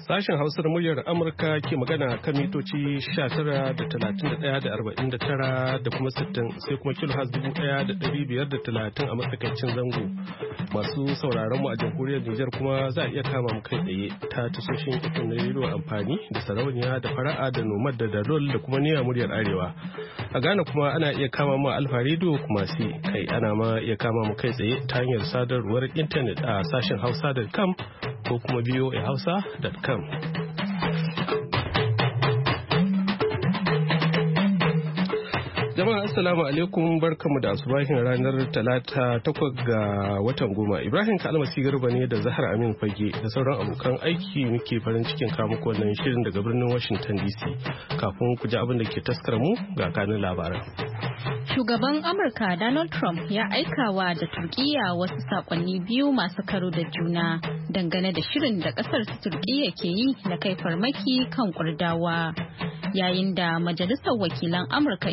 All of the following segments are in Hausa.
Sashen Hausa da muryar Amurka ke magana kan mitoci 19.31.49 da kuma 60 sai kuma kilohaz 1,530 a matsakaicin zango. Masu sauraron mu a jamhuriyar Nijar kuma za a iya kama mu kai tsaye ta tasoshin ikon na rediyo amfani da sarauniya da fara'a da nomad da dalol da kuma niyyar muryar Arewa. A Ghana kuma ana iya kama mu Alfa rediyo kuma kai ana ma iya kama mu kai tsaye ta hanyar sadarwar intanet a sashen hausa.com ko kuma voahausa.com. Jama'a assalamu alaikum, barkamu da asubahin ranar talata 8 ga watan goma. Ibrahim Kalmasi Garba ne da Zahar Amin Fage da sauran abokan aiki muke farin cikin kawo muku wannan shirin daga birnin Washington DC. Kafin ku ji abin da ke taskar mu ga kanun labaran. Shugaban Amurka Donald Trump ya aikawa da Turkiyya wasu sakonni biyu masu karo da juna dangane da shirin da kasar Turkiyya ke yi na kai farmaki kan Kurdawa. Yayin da Majalisar Wakilan Amurka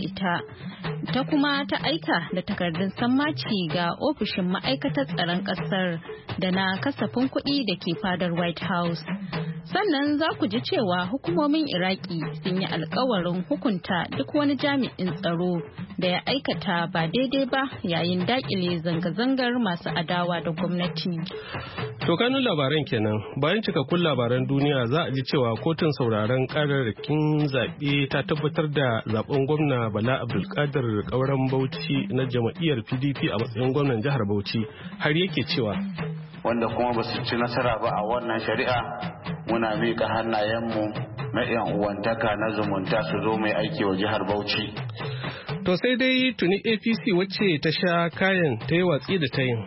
ta kuma ta aika da takardun sammaci ga ofishin ma'aikatar tsaron ƙasar da na kasafin kuɗi da ke fadar White House. Sannan za ku ji cewa hukumomin Iraki sun yi alkawarin hukunta duk wani jami'in tsaro da ya aikata ba daidai ba yayin dakile zanga-zangar masu adawa da gwamnati. To kanun labaran kenan, bayan cikakkun labaran duniya za a ji cewa kotun sauraron kararrakin zaɓe ta tabbatar da zaben gwamna Bala Abdulkadir Kauran Bauchi na jam'iyyar PDP a matsayin gwamnan jihar Bauchi, har yake cewa wanda kuma ba su ci nasara ba a wannan shari'a, muna miƙa hannayenmu na 'yan uwantaka na zumunta su zo mai aiki wa jihar Bauchi. To sai dai tuni APC wacce ta sha kayan ta yi watsi da ta yin.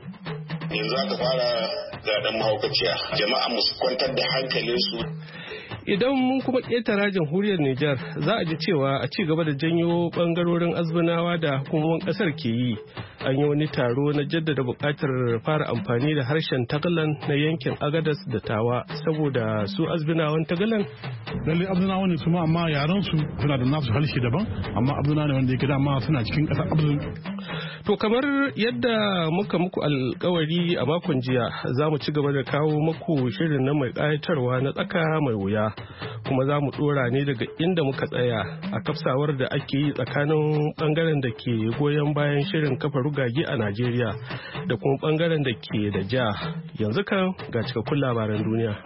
Yanzu aka fara zaben mahaukaciya, jama'a musu kwantar da hankalinsu. Idan mun kuma ƙetara jamhuriyar Nijar za a ji cewa a ci gaba da janyo ɓangarorin azbinawa da hukumomin ƙasar ke yi. An yi wani taro na jaddada buƙatar fara amfani da harshen Tagalan na yankin Agadas da Tawa saboda su azbinawan Tagalan. Lallai abdunawa ne su ma amma yaran su suna da nasu harshe daban, amma abduna ne wanda yake dama suna cikin ƙasar abdun. To kamar yadda muka muku alkawari a makon jiya, za mu ci gaba da kawo muku shirin na mai ƙayatarwa na tsaka mai wuya, kuma za mu ɗora ne daga inda muka tsaya a kafsawar da ake yi tsakanin ɓangaren da ke goyon bayan shirin kafa rugage a Najeriya da kuma ɓangaren da ke da ja. Yanzu kan ga cikakkun labaran duniya.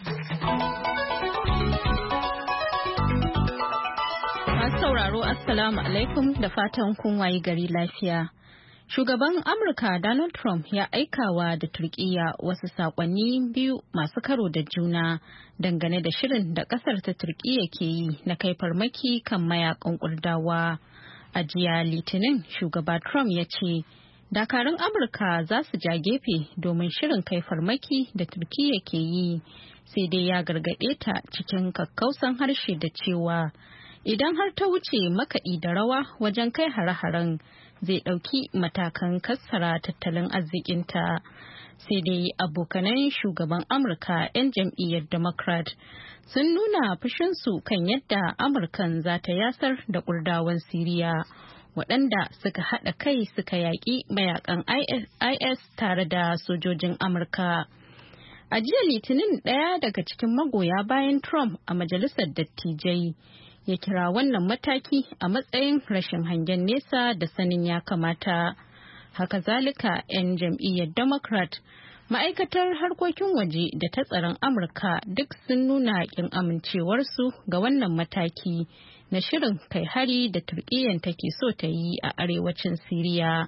Masu sauraro Assalamu alaikum da fatan kun wayi gari lafiya. Shugaban Amurka Donald Trump ya aikawa da Turkiyya wasu sakonni biyu masu karo da juna dangane da shirin da kasar ta Turkiyya ke yi na kai farmaki kan mayakan Kurdawa. A jiya Litinin, shugaba Trump ya ce, dakarun Amurka za su ja gefe domin shirin kai farmaki da Turkiyya ke yi, sai dai ya gargaɗe ta cikin kakkausan harshe da cewa idan har ta wuce makaɗi da rawa wajen kai hare-haren zai ɗauki matakan kassara tattalin arzikinta. Sai dai abokanan shugaban Amurka 'yan jam'iyyar Democrat sun nuna fushinsu kan yadda Amurkan za ta yasar da Kurdawan Siriya waɗanda suka haɗa kai suka yaƙi mayakan IS tare da sojojin Amurka. A jiya Litinin, ɗaya daga cikin magoya bayan Trump a Majalisar Dattijai ya kira wannan mataki a matsayin rashin hangen nesa da sanin ya kamata. Haka zalika 'yan jam'iyyar Democrat, ma'aikatar harkokin waje da ta tsaron Amurka duk sun nuna ƙin amincewarsu ga wannan mataki na shirin kai hari da Turkiyyar take so ta yi a arewacin Siriya.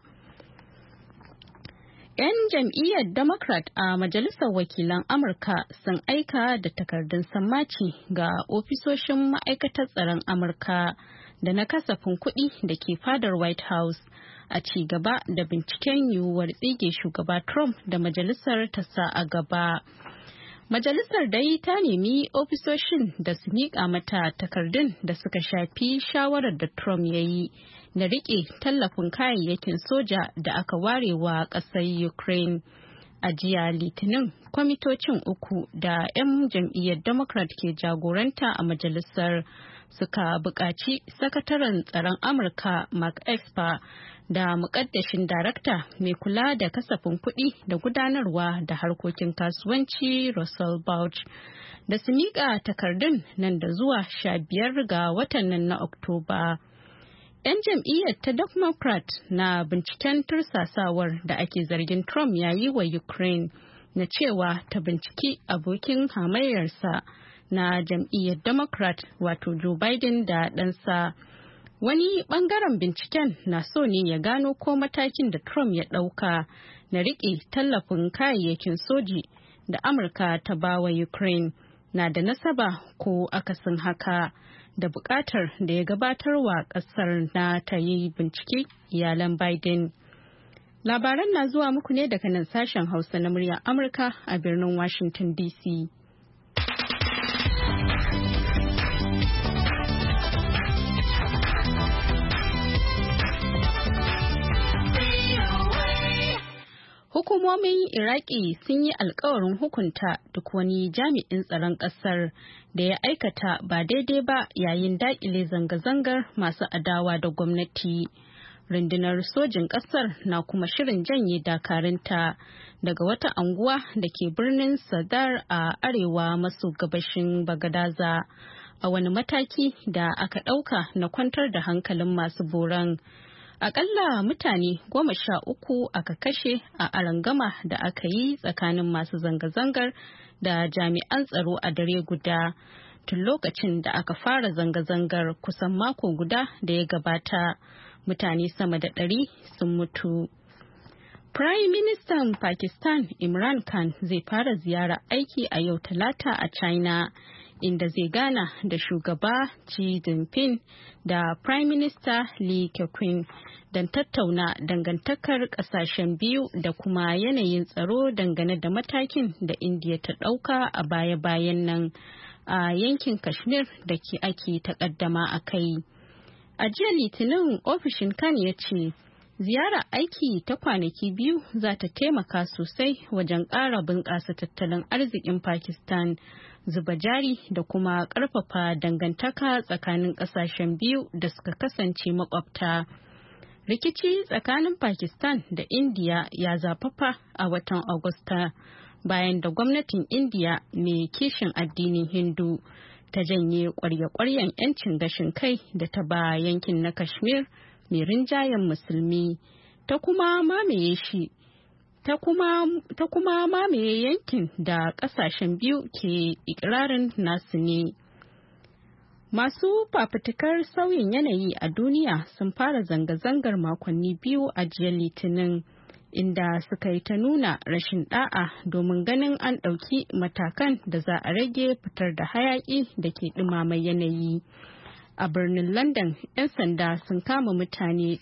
'Yan jam'iyyar Democrat a Majalisar Wakilan Amurka sun aika da takardun sammaci ga ofisoshin ma'aikatar tsaron Amurka da na kasafin kuɗi da ke fadar White House a ci gaba da binciken yiwuwar tsige shugaba Trump da majalisar ta sa a gaba. Majalisar dai ta nemi ofisoshin da su miƙa mata takardun da suka shafi shawarar da Trump ya yi na riƙe tallafin kayayyakin soja da aka ware wa ƙasar Ukraine. A jiya Litinin, kwamitocin uku da 'yan jam'iyyar Democrat ke jagoranta a majalisar suka buƙaci sakataren tsaron Amurka Mark Esper da muƙaddashin darakta mai kula da kasafin kuɗi da gudanarwa da harkokin kasuwanci Russell Bauch da su miƙa takardun nan da zuwa 15 ga watan nan na Oktoba. 'Yan jam'iyyar ta Democrat na binciken tursasawar da ake zargin Trump ya yi wa Ukraine na cewa ta binciki abokin hamayyarsa na jam'iyyar Democrat wato Joe Biden da ɗansa. Wani ɓangaren binciken na so ne ya gano ko matakin da Trump ya ɗauka na riƙe tallafin kayayyakin soji da Amurka ta bawa Ukraine na da nasaba ko akasin haka da buƙatar da ya gabatarwa ƙasar na ta yi bincike iyalan Biden. Labaran na zuwa muku ne daga nan sashen Hausa na muryar Amurka a birnin Washington DC. Hukumomin Iraki sun yi alkawarin hukunta duk wani jami'in tsaron ƙasar da ya aikata ba daidai ba yayin daƙile zanga-zangar masu adawa da gwamnati. Rundunar sojin ƙasar na kuma shirin janye dakarunta daga wata anguwa da ke birnin Sadar a arewa maso gabashin Bagadaza a wani mataki da aka ɗauka na kwantar da hankalin masu boran. Akalla mutane 13 aka kashe a arangama da aka yi tsakanin masu zanga-zangar da jami'an tsaro a dare guda tun lokacin da aka fara zanga-zangar kusan mako guda da ya gabata. Mutane sama da 100 sun mutu. Prime Minister Pakistan Imran Khan zai fara ziyara aiki a yau Talata a China, inda zai gana da shugaba Xi Jinping da Prime Minister Li Keqiang don tattauna dangantakar kasashen biyu da kuma yanayin tsaro dangane da matakin da India ta ɗauka a baya-bayan nan a yankin Kashmir da ake takaddama a kai. A jiya Litinin ofishin Khan ya ce ziyara aiki ta kwanaki 2 za ta taimaka sosai wajen ƙara bunƙasa tattalin arzikin Pakistan, zuba jari da kuma ƙarfafa dangantaka tsakanin ƙasashen biyu da suka kasance makwabta. Rikici tsakanin Pakistan da India ya zafafa a watan Agusta bayan da gwamnatin India mai kishin addinin Hindu ta janye ƙwarya-ƙwaryen 'yancin gashin kai da ta ba yankin na Kashmir mai rinjayen musulmi ta kuma mamaye shi. Ta kuma mamaye yankin da ƙasashen biyu ke ikirarin nasu ne. Masu fafutukar sauyin yanayi a duniya sun fara zanga-zangar makonni 2 a jiya Litinin, inda suka yi ta nuna rashin da'a domin ganin an ɗauki matakan da za a rage fitar da hayaƙi da ke ɗumama yanayi. A birnin London, 'yan sanda sun kama mutane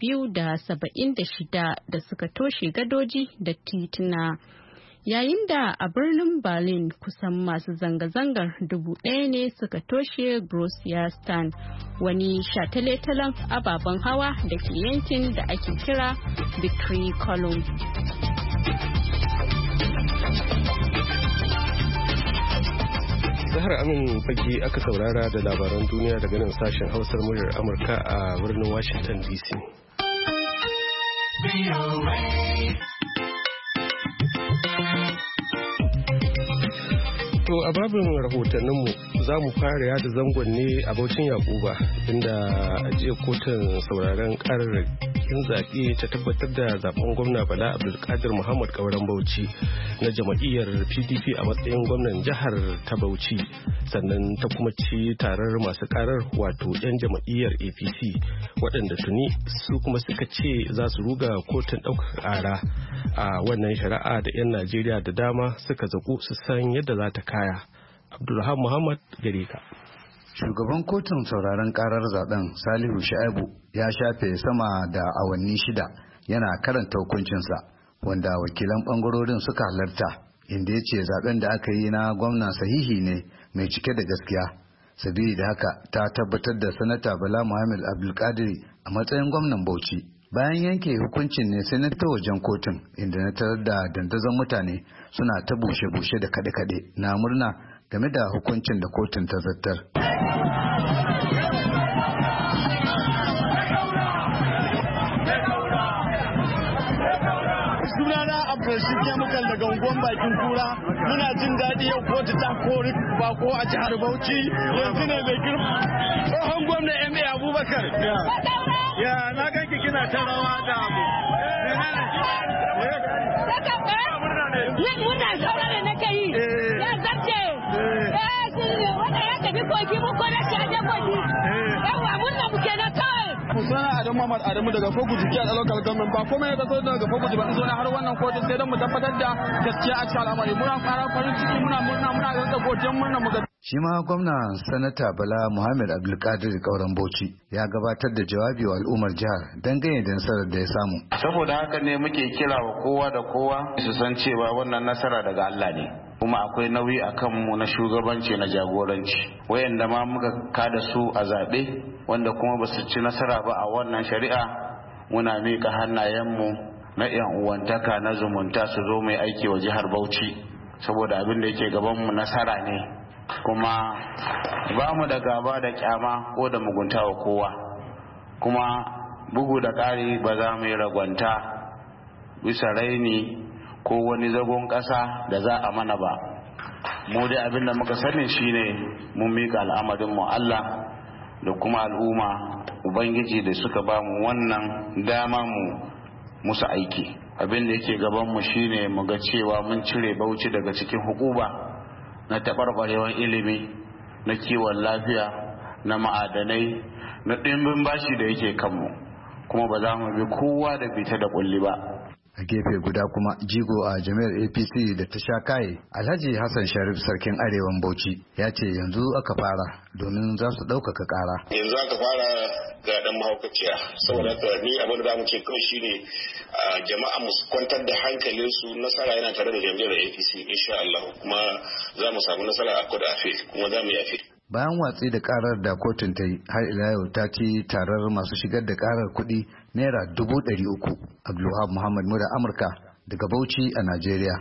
276 da suka toshe gadoji da tituna. Yayin da a birnin Berlin kusan masu zanga-zangar 1,000 ne suka toshe Borussia Stand, wani shataletalen ababen hawa da ke yankin da ake kira Victory Column. Zahar Amin Fage aka saurara da labaran duniya daga nan sashen Hausar muryar Amurka a birnin Washington DC. To a babin rahotanninmu za mu fara yada zangon ne a Bauchin Yakuba, inda a jiya kotun sauraron kararrakin zaɓe ta tabbatar da zaben gwamna Bala Abdulkadir Muhammad Kauran Bauchi na jam'iyyar PDP a matsayin gwamnan jihar ta Bauchi, sannan ta kuma ci tarar masu karar wato 'yan jam'iyyar APC waɗanda tuni su kuma suka ce za su ruga kotun ɗaukar ƙara a wannan shari'a da 'yan Najeriya da dama suka zaƙu su san yadda za ta kaya. Abdulrahman Muhammad gare ka. Shugaban kotun sauraron karar zaben Salihu Sha'ibu ya shafe sama da awanni 6 yana karanta hukuncinsa, wanda wakilan bangarorin suka halarta, inda ya ce zaben da aka yi na gwamna sahihi ne mai cike da gaskiya. Sabili da haka ta tabbatar da sanata Bala Muhammad Abdulkadir a matsayin gwamnan Bauchi. Bayan yanke hukuncin ne sai na ta wajen kotun, inda na tarar da dandazon mutane suna ta bushe-bushe da kade-kade na murna game da hukuncin da kotun ta zartar. sunana Abdulrashid Chemical daga unguwan Bakin Kura. Muna jin daɗi yau kotu ta kori bako a jihar Bauchi. Yanzu ne mai girma tsohon gwamna M.A. Abubakar. Ya na ganki kina ta rawa da abu. Muna saurare nake yi. Ya zarce. Wanda ya tafi kogi mu ko da shi a kogi. Yawa mun na muke na kawai. Sunana Adamu Muhammad Adamu daga Fogu Jiki a local government ba komai ya taso daga Fogu Jiki ba in zo na har wannan kotun sai don mu tabbatar da gaskiya a cikin al'amari muna fara farin ciki muna da godiyar murna mu ga shi ma gwamna sanata Bala Muhammad Abdulkadir Kauran Bauchi ya gabatar da jawabi wa al'ummar jihar dangane da nasarar da ya samu saboda haka ne muke kira wa kowa da kowa su san cewa wannan nasara daga Allah ne kuma akwai nauyi a kanmu na shugabanci na jagoranci wayanda ma muka kada su a zaɓe wanda kuma ba su ci nasara ba a wannan shari'a muna miƙa hannayenmu na 'yan uwantaka na zumunta su zo mai aiki wa jihar Bauchi saboda abin da yake gabanmu nasara ne kuma ba mu da gaba da kyama ko da mugunta wa kowa kuma bugu da ƙari ba za mu yi ragwanta bisa raini ko wani zagon ƙasa da za a mana ba mu dai abin da muka sani shine mun mika al'amarin mu Allah da kuma al'umma ubangiji da suka ba mu wannan dama mu musu aiki abin da yake gaban mu shine mu ga cewa mun cire Bauchi daga cikin hukuma na taɓarɓarewar ilimi na kiwon lafiya na ma'adanai na ɗimbin bashi da yake kanmu kuma ba za mu bi kowa da bita da kulli ba a gefe guda kuma jigo a jami'ar APC da ta sha kaye Alhaji Hassan Sharif sarkin arewan Bauchi ya ce yanzu aka fara domin za su ɗaukaka ƙara yanzu aka fara ga dan mahaukaciya saboda ni abin da za mu ce kawai shine jama'a mu kwantar da hankalinsu nasara yana tare da jami'ar APC insha Allah kuma za mu samu nasara a kudu afil kuma za mu yi afil bayan watsi da karar da kotun ta yi har ila yau ta ci tarar masu shigar da karar kuɗi naira 300,000 Abdulwahab Muhammad Mura Amurka daga Bauchi a Najeriya.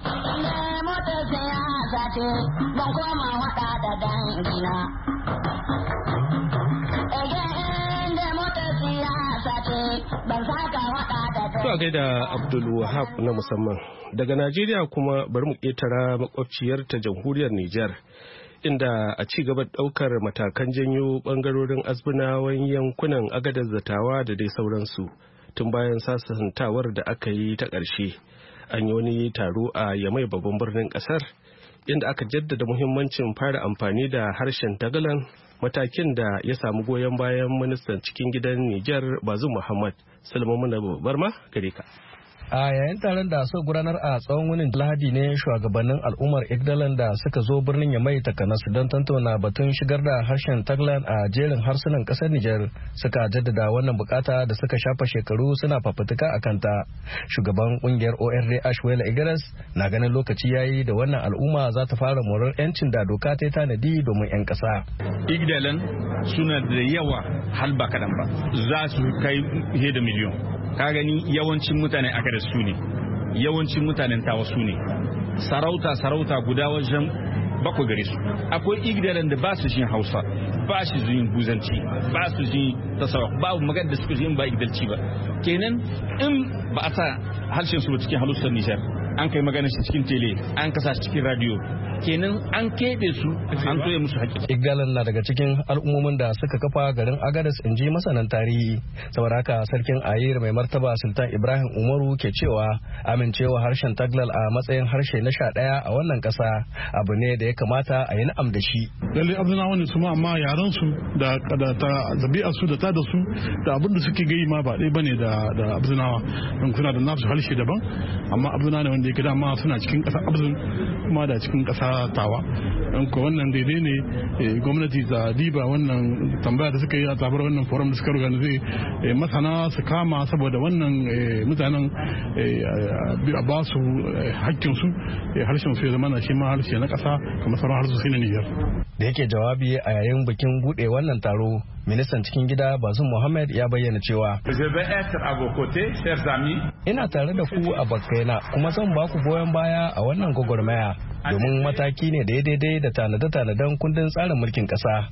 To a gaida Abdulwahab na musamman daga Najeriya kuma bari mu ƙetara makwabciyar ta jamhuriyar Nijar. Inda a ci gaba daukar matakan janyo bangarorin azbunawan yankunan agadar zatawa da dai sauransu tun bayan sasantawar da aka yi ta ƙarshe an yi wani taro a Yamai babban birnin ƙasar inda aka jaddada muhimmancin fara amfani da harshen Tagalan matakin da ya samu goyon bayan ministan cikin gidan Nijar Bazoum Muhammad. Salman Barma gare ka. A yayin taron da suka gudanar a tsawon wunin Lahadi ne shugabannin al'ummar Igdalan da suka zo birnin Yamai takanas don tantauna batun shigar da harshen Taglan a jerin harsunan kasar Nijar suka jaddada wannan bukata da suka shafa shekaru suna fafutuka a kanta. Shugaban kungiyar ORD Ashwela Igres na ganin lokaci yayi da wannan al'umma za ta fara morar 'yancin da doka ta tanadi domin 'yan kasa. Igdalan suna da yawa har ba kadan ba za su kai fiye da miliyon. Ka gani yawancin mutane aka da su ne yawancin mutanen tawa su ne sarauta guda wajen bakwai gare su akwai igdalan da ba su jin hausa ba su jin buzanci ba su jin tasawa babu magana da suka jin ba igdalci ba kenan in ba a sa harshen su cikin halusar Nijar an kai magana shi cikin tele an kasa shi cikin radio kenan an keɓe su an toye musu haƙƙi. Igdalan na daga cikin al'ummomin da suka kafa garin Agadas in ji masanan tarihi. Saboda haka sarkin Ayir mai martaba Sultan Ibrahim Umaru ke cewa amincewa harshen Taglal a matsayin harshe na 11 a wannan ƙasa abu ne da ya kamata a yi na'am da shi. Lalle Abdunawa ne su ma amma yaran su da zabi'a su da ta da su da abin da suke gai ma ba ɗaya bane da Abdunawa. Don kuna da nasu harshe daban amma Abdunawa ne wanda yake dama suna cikin ƙasa Abdun kuma da cikin ƙasa tawa don ko wannan daidai ne gwamnati ta diba wannan tambaya da suka yi a tabar wannan forum da suka organize masana su kama saboda wannan mutanen ba su hakkin su harshen su ya zama na shi ma harshe na kasa kamar sauran harsu na Nijar. Da yake jawabi a yayin bikin buɗe wannan taro, ministan cikin gida Bazum Mohammed ya bayyana cewa ina tare da ku a bakkaina kuma zan ba ku goyon baya a wannan gwagwarmaya domin mataki ne da ya daidai da tanade-tanaden kundin tsarin mulkin ƙasa.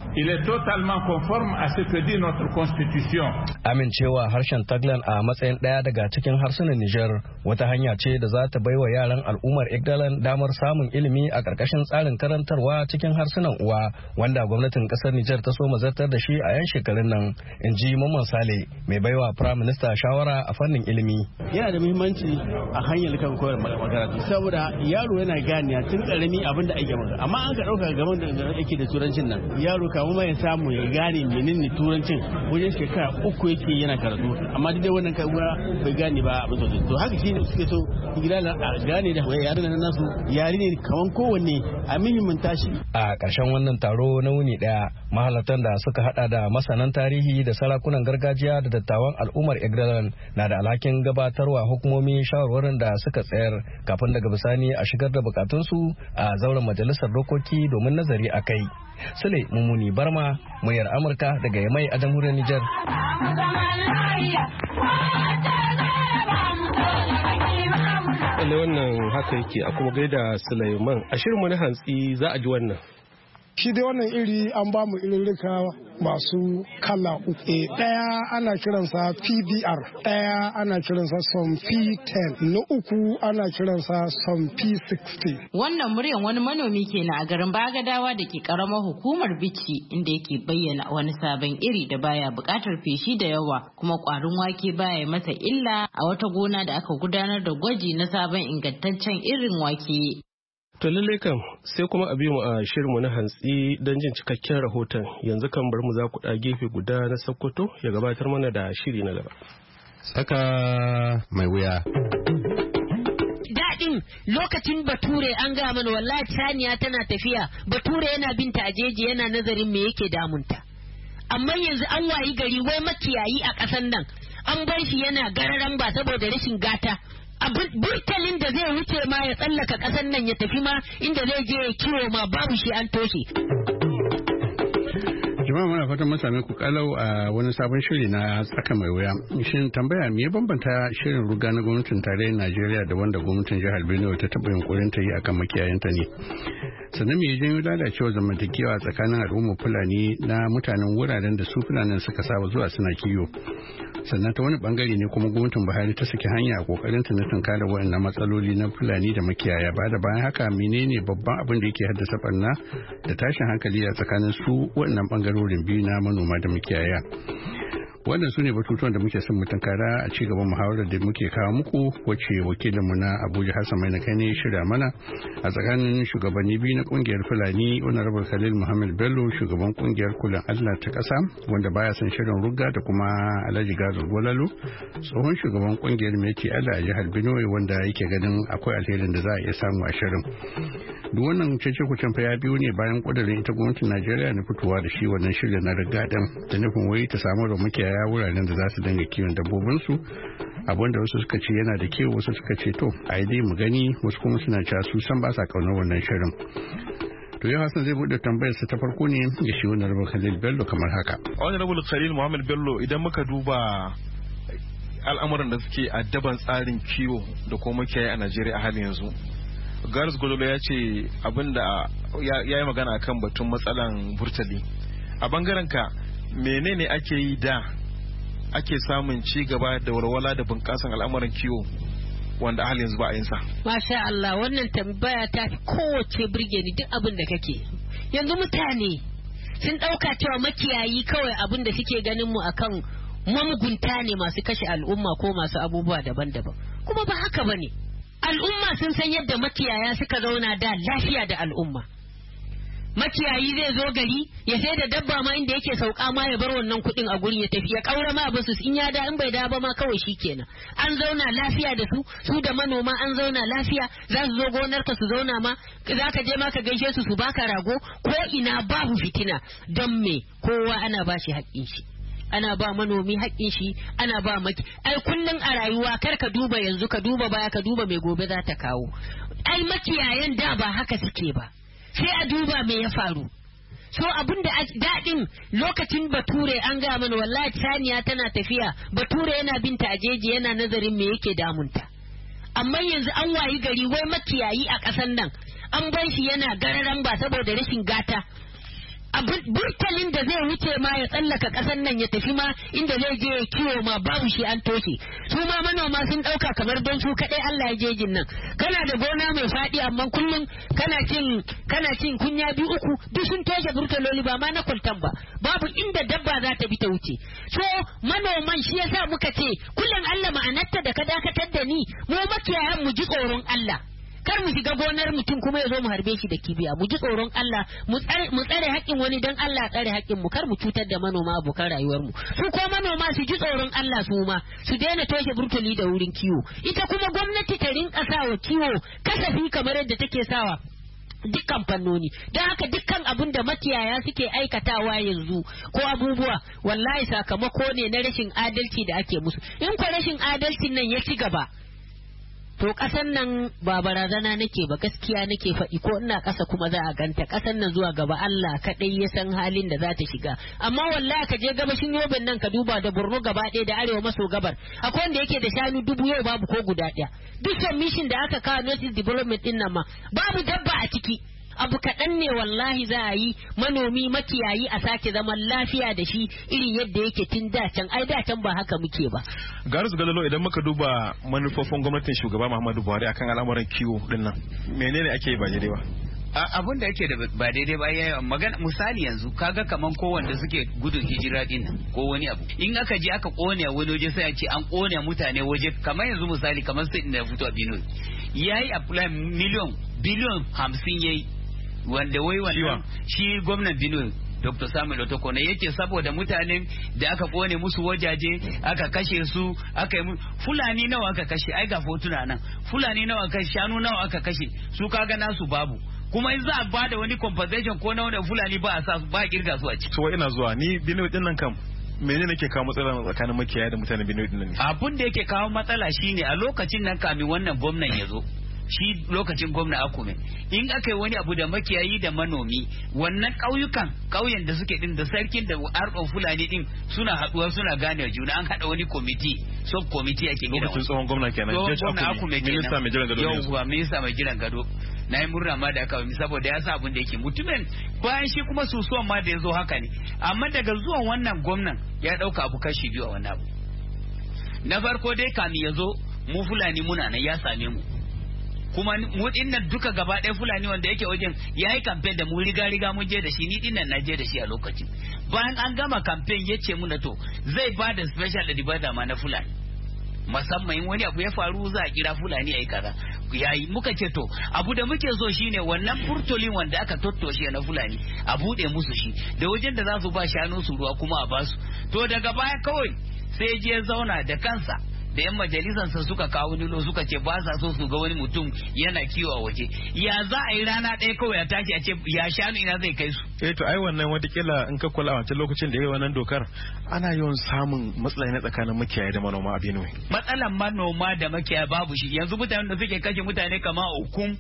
Amincewa harshen Taglan a matsayin ɗaya daga cikin harsunan Nijar wata hanya ce da za ta baiwa yaran al'ummar Igdalan damar samun ilimi a ƙarƙashin tsarin karantarwa cikin harsunan uwa wanda gwamnatin ƙasar Nijar ta so mazartar da shi a 'yan shekarun nan, in ji Mamman Sale mai baiwa Prime Minister shawara a fannin ilimi. Yana da muhimmanci a hanyar kan koyar makaratu saboda yaro yana ganiya tun karami abin da ake masa, amma an ka ɗauka gaban da ake da turancin nan yaro kamu ma ya samu ya gane menene turancin wajen shekara 3 yake yana karatu, amma duk da wannan kaguwa bai gane ba abin sosai. To haka shi ne suke so gida a gane da yaran nan nasu yare ne kaman kowanne a muhimmin tashi. A ƙarshen wannan taro na wuni ɗaya, mahalartan da suka hada da masanan tarihi da sarakunan gargajiya da dattawan al'ummar Igdalan na da alhakin gabatarwa hukumomi shawarwarin da suka tsayar kafin daga bisani a shigar da bukatunsu a zauren majalisar dokoki domin nazari a kai. Sule Mumuni Barma, muryar Amurka daga Yamai a jamhuriyar Nijar. Wannan haka yake a kuma gaida Sulaiman. A shirinmu na hantsi za a ji wannan. Shi dai wannan iri an ba mu irirrika masu kala uku. Ɗaya ana kiransa PBR, ɗaya ana kiransa som P10, na uku ana kiransa som P60. Wannan muryan wani manomi kenan a garin Bagadawa da ke karamar hukumar Bichi, inda yake bayyana wani sabon iri da baya buƙatar feshi da yawa kuma ƙwarin wake baya masa illa a wata gona da aka gudanar da gwaji na sabon ingantaccen irin wake. To lallai kam sai kuma a bi mu a shirinmu na hantsi don jin cikakken rahoton. Yanzu kan bar mu za ku gefe guda na Sokoto ya gabatar mana da shiri na gaba. Saka mai wuya. Daɗin lokacin Bature an ga mana wallahi saniya tana tafiya, Bature yana binta a jeji yana nazarin me yake damunta. Amma yanzu an wayi gari wai makiyayi a ƙasan nan an bar shi yana gararan ba saboda rashin gata. Burtalin da zai wuce ma ya tsallaka ƙasar nan ya tafi ma inda zai je ya kiwo ma babu shi an toshe. Jama'a muna fatan mun same ku kalau a wani sabon shiri na tsaka mai wuya. Shin tambaya me ya bambanta shirin ruga na gwamnatin tarayyar Najeriya da wanda gwamnatin jihar Benue ta taɓa yunkurin ta yi akan makiyayanta ne? Sannan me ya janyo lalacewar zamantakewa tsakanin al'ummar Fulani na mutanen wuraren da su Fulanin suka saba zuwa suna kiwo? Sannan ta wani bangare ne kuma gwamnatin Buhari ta saki hanya a kokarin ta na tunkara waɗannan matsaloli na Fulani da makiyaya. Ba da bayan haka menene babban abin da yake haddasa barna da tashin hankali a tsakanin su waɗannan bangarorin biyu na manoma da makiyaya? Wannan su ne batutuwan da muke son mu tunkara a ci gaban muhawarar da muke kawo muku, wacce wakilinmu na Abuja Hassan Mai kai ne shirya mana a tsakanin shugabanni biyu na kungiyar Fulani, Honorable Khalil Muhammad Bello, shugaban kungiyar Kulan Allah ta ƙasa wanda baya son shirin rugga, da kuma Alhaji Gazo Golalo, tsohon shugaban kungiyar Meti Allah a jihar Benue, wanda yake ganin akwai alherin da za a iya samu a shirin. Duk wannan cece-kucen fa ya biyo ne bayan kudirin ita gwamnatin Najeriya na fitowa da shi wannan shirin na rugga din da nufin wai ta samu da makiyaya wuraren da za su dinga kiwon dabbobinsu, abinda wasu suka ce yana da kyau, wasu suka ce to a yi dai mu gani, wasu kuma suna cewa su san ba sa kaunar wannan shirin. To yau Hassan zai bude tambayar sa ta farko ne ga shi wannan Honorable Khalil Bello kamar haka. Honorable Khalil Muhammad Bello, idan muka duba al'amuran da suke addaban tsarin kiwo da kuma makiyaya a Najeriya a halin yanzu, Garis Gololo ya ce abinda ya yi magana akan batun matsalan burtali. A bangaren ka menene ake yi da ake samun ci gaba da walwala da bunƙasan al'amuran kiwo wanda hal yanzu ba a yin sa? Masha Allah, wannan tambaya ta fi kowace burge ni. Duk abin da kake yanzu mutane sun ɗauka cewa makiyayi kawai abin da suke ganin mu akan mamugunta ne, masu kashe al'umma ko masu abubuwa daban-daban, kuma ba haka bane. Al'umma sun san yadda makiyaya suka zauna da lafiya da al'umma. Makiyayi zai zo gari ya sai da dabba ma inda yake sauka ma ya bar wannan kuɗin a gurin ya tafi ya kaura ma basu, in ya da in bai da ba ma kawai shikenan. An zauna lafiya da su da manoma an zauna lafiya, za su zo gonar ka su zauna ma, za ka je ma ka gaishe su su baka rago, ko ina babu fitina. Don me? Kowa ana ba shi haƙƙin shi, ana ba manomi haƙƙin shi, ana ba ai kullun a rayuwa kar ka duba yanzu, ka duba baya, ka duba mai gobe za ta kawo. Ai makiyayan da ba haka suke ba, sai a duba me ya faru. so abin da daɗin lokacin bature an ga mana wallahi saniya tana tafiya bature yana binta a jeji yana nazarin me yake damunta amma yanzu an wayi gari wai makiyayi a ƙasan nan an bar shi yana gararan ba saboda rashin gata burtalin da zai wuce ma ya tsallaka ƙasar nan ya tafi ma inda zai je ya kiwo ma babu shi an toshe su ma manoma sun ɗauka kamar don su kaɗai Allah ya jejin nan kana da gona mai faɗi amma kullum kana cin kunya biyu uku duk sun toshe burtaloli ba ma na kwaltan ba babu inda dabba za ta bi ta wuce so manoman shi yasa muka ce kullum Allah ma'anarta da ka dakatar da ni mu makiyayan mu ji tsoron Allah kar mu shiga gonar mutum kuma ya zo mu harbe shi da kibiya mu ji tsoron Allah mu tsare haƙƙin wani dan Allah tsare haƙƙin mu kar mu cutar da manoma abokan rayuwar mu su ko manoma su ji tsoron Allah su ma su daina toshe burtuli da wurin kiwo ita kuma gwamnati ta rinka sawa kiwo kasafi kamar yadda take sawa dukkan fannoni don haka dukkan abin da makiyaya suke aikatawa yanzu ko abubuwa wallahi sakamako ne na rashin adalci da ake musu in ko rashin adalcin nan ya ci gaba to ƙasan nan ba barazana nake ba gaskiya nake faɗi ko ina ƙasa kuma za a ganta ƙasan nan zuwa gaba Allah kaɗai ya san halin da za ta shiga amma wallahi ka je gabashin Yobin nan ka duba da Borno gaba ɗaya da arewa maso gabar akwai wanda yake da shanu 1000 yau babu ko guda ɗaya duk submission da aka kawo notice development din nan ma babu dabba a ciki abu kaɗan ne wallahi za a yi manomi makiyayi a sake zaman lafiya da shi irin yadda yake tun dacen ai dacen ba haka muke ba. Garis Galalo idan muka duba manufofin gwamnatin shugaba Muhammadu Buhari akan al'amuran kiwo din nan menene ake ba daidai ba? Abun da yake da ba daidai ba yayi magana misali yanzu kaga kaman kowanda suke gudun hijira din nan ko wani abu in aka je aka kone wani waje sai a ce an kone mutane waje kamar yanzu misali kamar sai da fito a Benue yayi apply biliyon 50 yayi wanda wai wannan shi gwamnan Benue Dr. Samuel Otoko ne yake saboda mutanen da aka kone musu wajaje aka kashe su aka yi Fulani nawa aka kashe ai ga fotuna nan Fulani nawa aka shanu nawa aka kashe su kaga nasu babu kuma in za a bada wani compensation ko na wani Fulani ba a sa ba a kirga su a ciki to ina zuwa ni Benue din nan kam menene ke kawo matsala tsakanin makiyaya da mutanen Benue din nan ne abun da yake kawo matsala shine a lokacin nan kamin wannan gwamnan ya zo shi lokacin gwamna Akume in aka yi wani abu da makiyayi da manomi wannan ƙauyen da suke din da sarkin da arɗon Fulani din suna haɗuwa suna gane juna an haɗa wani committee sub committee ake gina lokacin tsohon gwamna kenan gwamna Akume minista mai jiran gado yauwa minista mai jiran gado na yi murna ma da aka yi saboda ya sa abin da yake mutumin bayan shi kuma susuwan ma da ya zo haka ne amma daga zuwan wannan gwamnan ya ɗauka abu kashi biyu a wannan abu na farko dai kamin ya zo mu Fulani muna nan ya same mu kuma mu dinnan duka gaba ɗaya Fulani wanda yake wajen yayi campaign da mu riga mun je da shi ni dinnan na je da shi a lokacin bayan an gama campaign yace mu na to zai ba da special divider ma na Fulani musamman in wani abu ya faru za a kira Fulani ayi kaza yayi muka ce to abu da muke so shine wannan furtolin wanda aka tottoshe na Fulani a bude musu shi da wajen da za su ba shanu su ruwa kuma a basu to daga baya kawai sai je zauna da kansa da yan majalisansa suka kawo nilo suka ce ba sa so su ga wani mutum yana kiwo a waje ya za a yi rana ɗaya kawai ya tashi a ce ya shanu ina zai kai su to ai wannan watakila in ka kula a wancan lokacin da yayi wannan dokar ana yawan samun matsala na tsakanin makiyaya da manoma a Benue matsalan manoma da makiyaya babu shi yanzu mutanen da suke kashe mutane kamar Okun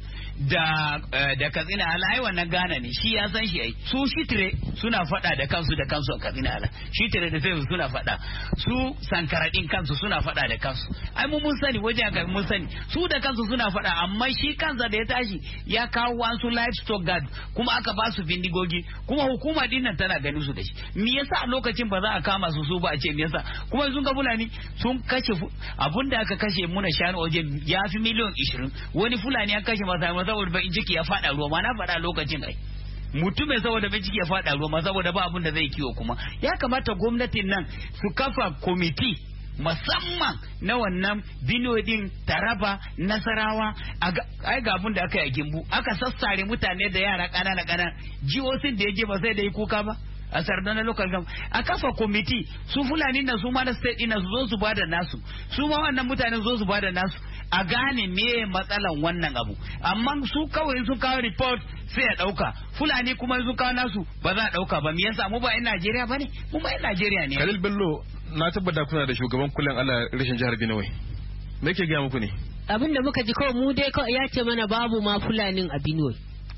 da Katsina ala ai wannan Ghana ne shi ya san shi ai su Shitire suna fada da kansu a Katsina ala Shitire da sai suna fada su Sankaradin kansu suna fada da kansu ai mun sani waje ga mun sani su da kansu suna fada amma shi kansa da ya tashi ya kawo wasu livestock guard kuma aka ba su bindigogi kuma hukuma din nan tana ganin su da shi me yasa a lokacin ba za a kama su ba a ce me yasa kuma sun ga Fulani sun kashe abunda aka kashe muna shanu waje ya fi miliyan 20 wani Fulani ya kashe masa saboda ba ciki ya fada ruwa ma na fada lokacin ai mutumin saboda bai ciki ya fada ruwa ma saboda ba abun da zai kiwo kuma ya kamata gwamnatin nan su kafa committee musamman na wannan Benue din Taraba Nasarawa ai ga abun da aka yi a Gimbu aka sassare mutane da yara ƙanana jihohin da yaje ba sai da yi kuka ba a Sardana local government a kafa committee su Fulani na su ma na state din su zo su bada nasu su ma wannan mutanen zo su bada nasu a gane me matsalan wannan abu amma su kawai sun kawo report sai ya dauka Fulani kuma sun kawo nasu ba za a dauka ba me yasa mu ba 'yan Najeriya bane mu ba 'yan Najeriya ne Khalil Bello na tabbata kuna da shugaban kullum Allah rashin jihar Benue me ke gaya muku ne abin da muka ji kawai mu dai kawai ya ce mana babu ma Fulanin a Benue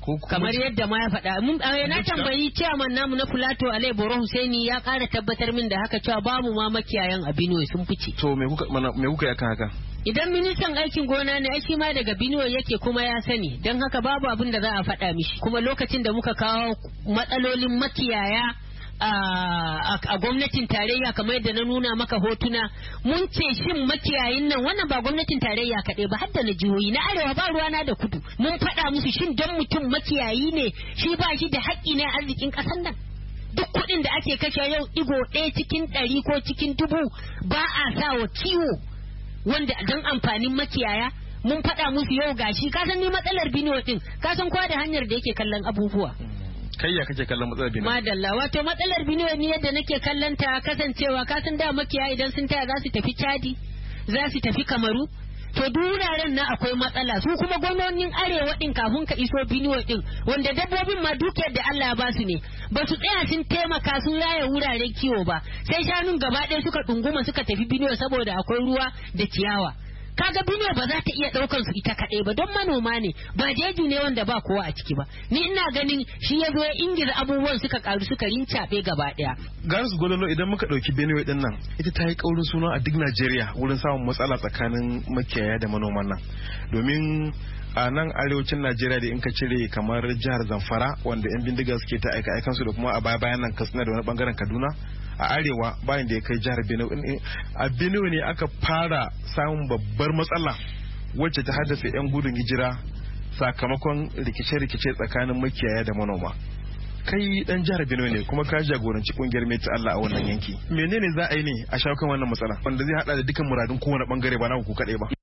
kamar yadda ma ya faɗa. Na tambayi chairman namu na Plateau Alai Boro Husaini ya ƙara tabbatar min da haka cewa babu ma makiyayan a Benue sun fice. To me kuka yi akan haka? Idan ministan aikin gona ne shi ma daga Benue yake kuma ya sani, don haka babu abin da za a faɗa mishi. Kuma lokacin da muka kawo matsalolin makiyaya a gwamnatin tarayya kamar yadda na nuna maka hotuna, mun ce shin makiyayin nan, wannan ba gwamnatin tarayya kaɗai ba, har da na jihohi na arewa ba ruwana da kudu, mun faɗa musu shin don mutum makiyayi ne shi ba shi da haƙƙi na arzikin ƙasar nan? Duk kuɗin da ake kashe yau ɗigo ɗaya cikin 100 ko cikin 1000 ba a sa wa kiwo wanda don amfanin makiyaya. Mun faɗa musu yau gashi, ka san ni matsalar Benue din, ka san kowa da hanyar da yake kallon abubuwa. Kai ya kake kallon matsalar Benue? Madalla, wato matsalar Benue ni yadda nake kallon ta kasancewa ka san da makiyaya idan sun taya za su tafi Chadi, za su tafi Kamaru, to duk wuraren na akwai matsala. Su kuma gwamnonin arewa din kafin ka iso Benue din, wanda dabbobin ma dukiyar da Allah ya ba su ne, ba su tsaya sun taimaka sun raya wuraren kiwo ba, sai shanun gaba ɗaya suka ɗunguma suka tafi Benue saboda akwai ruwa da ciyawa. Kaga Benue ba za ta iya ɗaukar su ita kaɗai ba, don manoma ne, ba jeji ne wanda ba kowa a ciki ba. Ni ina ganin shi ya zo ya ingiza abubuwan suka karu suka rincaɓe gaba ɗaya. Garis Gololo, idan muka ɗauki Benue ɗin nan, ita ta yi ƙaurin suna a duk Najeriya wurin samun matsala tsakanin makiyaya da manoman nan. Domin a nan arewacin Najeriya da in ka cire kamar jihar Zamfara wanda 'yan bindiga suke ta aika su da kuma a bayan nan Katsina da wani bangaren Kaduna, a arewa bayan da ya kai jihar Benue, a Benue ne aka fara samun babbar matsala wacce ta haddasa 'yan gudun hijira sakamakon rikice-rikice tsakanin makiyaya da manoma. Kai dan jihar Benue ne kuma ka jagoranci kungiyar Meta Allah a wannan yanki. Menene za a yi ne a shawo kan wannan matsala wanda zai hada da dukkan muradun kowane bangare ba na ku kadai ba?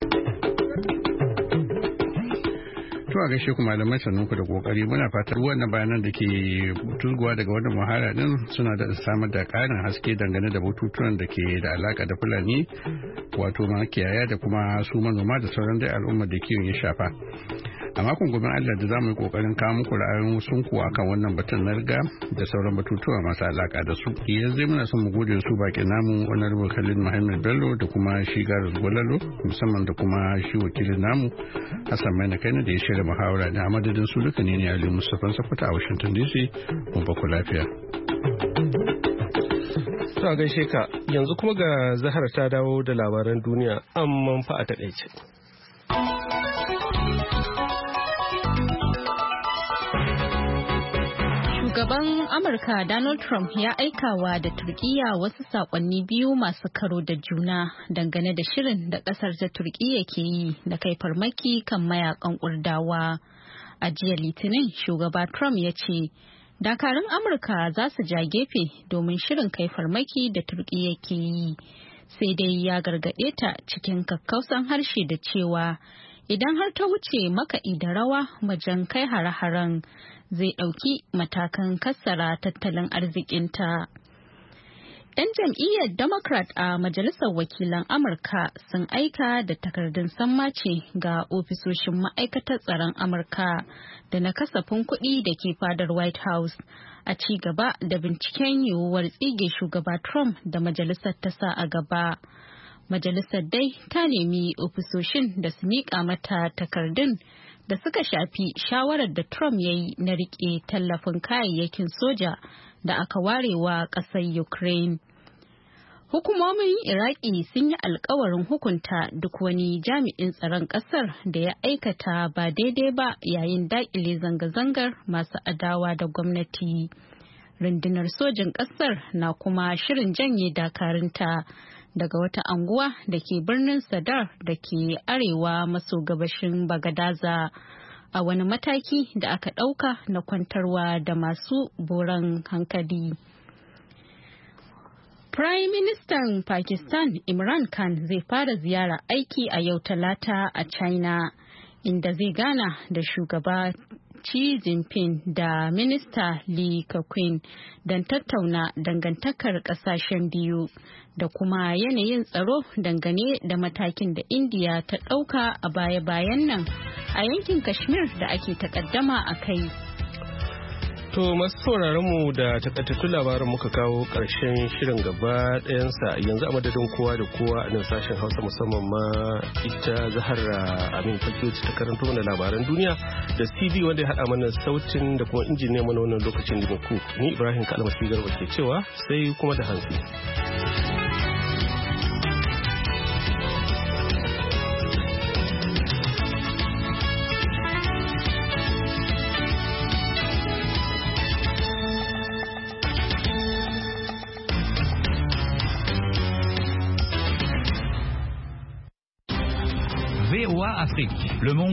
To a gaishe ku malamai, sannan ku da kokari. Muna fatar wannan bayanan da ke tuzguwa daga wannan muhara din suna da samar da karin haske dangane da batutuwan da ke da alaka da Fulani, wato makiyaya da kuma su manoma da sauran dai al'ummar da kiwon ya shafa. A makon gobe Allah da zamu yi kokarin kawo muku ra'ayoyin sun ku akan wannan batun na riga da sauran batutuwa masu alaka da su. Yanzu muna son mu gode su bakin namu Honorable Khalid Muhammad Bello da kuma shi Garis Gololo, musamman da kuma shi wakilin namu Hassan Maina Kaina da ya shirya muhawara, da madadin su duka ne Ali Mustapha Safata a Washington DC. Mun ba ku lafiya. To a gaishe ka, yanzu kuma ga Zahara ta dawo da labaran duniya amma fa a takaice. Shugaban Amurka Donald Trump ya aikawa da Turkiyya wasu sakonni biyu masu karo da juna dangane da shirin da kasar ta Turkiyya ke yi da kai farmaki kan mayakan Kurdawa. A jiya Litinin, shugaba Trump ya ce dakarun Amurka za su ja gefe domin shirin kai farmaki da Turkiyya ke yi. Sai dai ya gargaɗe ta cikin kakkausan harshe da cewa idan har ta wuce makaɗi da rawa wajen kai hare-haren, zai ɗauki matakan kassara tattalin arzikinta. 'Yan jam'iyyar Democrat a Majalisar Wakilan Amurka sun aika da takardun sammace ga ofisoshin ma'aikatar tsaron Amurka da na kasafin kuɗi da ke fadar White House a ci gaba da binciken yiwuwar tsige shugaba Trump da majalisar ta sa a gaba. Majalisar dai ta nemi ofisoshin da su miƙa mata takardun da suka shafi shawarar da Trump ya yi na riƙe tallafin kayayyakin soja da aka warewa ƙasar Ukraine. Hukumomin Iraki sun yi alkawarin hukunta duk wani jami'in tsaron ƙasar da ya aikata ba daidai ba yayin daƙile zanga-zangar masu adawa da gwamnati. Rundunar sojin ƙasar na kuma shirin janye dakarunta daga wata anguwa da ke birnin Sadar da ke arewa maso gabashin Bagadaza a wani mataki da aka ɗauka na kwantarwa da masu boran hankali. Prime Ministan Pakistan Imran Khan zai fara ziyara aiki a yau Talata a China, inda zai gana da shugaba Xi Jinping da Minista Li Keqiang don tattauna dangantakar kasashen biyu da kuma yanayin tsaro dangane da matakin da India ta ɗauka a baya-bayan nan a yankin Kashmir da ake takaddama a kai. To masu sauraron mu da takaitattun labarin muka kawo ƙarshen shirin gaba ɗayansa yanzu a madadin kowa da kowa a nan sashen Hausa musamman ma ita Zahra Amin Fakiyoci ta karanto mana labaran duniya da CD wanda ya haɗa mana sautin da kuma injiniya mana wannan lokacin da ku ni Ibrahim Kalmasi Garba ke cewa sai kuma da hantsi. Afrique. Le monde